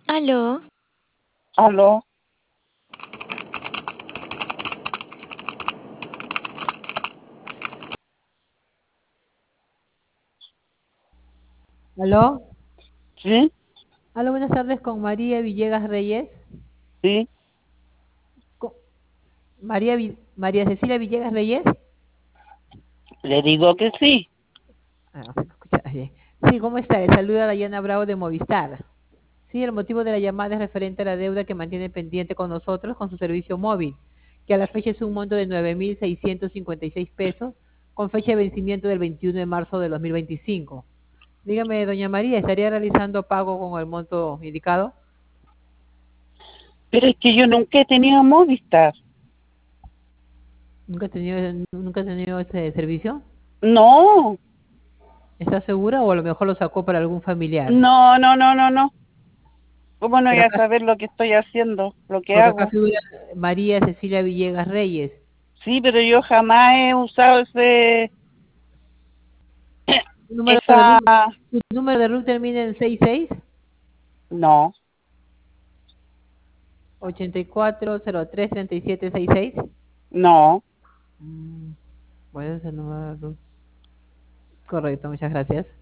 Aló, Aló, ¿Aló? sí, Aló, buenas tardes con María Villegas Reyes. sí, Co- María Cecilia Villegas Reyes. le digo que sí. Ah, no se me escucha bien. Sí, ¿cómo está? Le saluda Dayana Bravo de Movistar. Sí, el motivo de la llamada es referente a la deuda que mantiene pendiente con nosotros con su servicio móvil, que a la fecha es un monto de 9.656 pesos, con fecha de vencimiento del 21 de marzo de 2025. Dígame, doña María, ¿estaría realizando pago con el monto indicado? Pero es que yo nunca he tenido Movistar. Nunca ha tenido ese servicio? No, ¿Está segura o a lo mejor lo sacó para algún familiar? no, no, no, no, no. ¿Cómo no voy Pero a acá, saber lo que estoy haciendo, lo que porque acá hago? figura María Cecilia Villegas Reyes. Sí, pero yo jamás he usado Número de esa, RUT, ¿su número de RUT termina en 66? no, 84033766. no. Mm, bueno, ese número de RUT. Correcto, muchas gracias.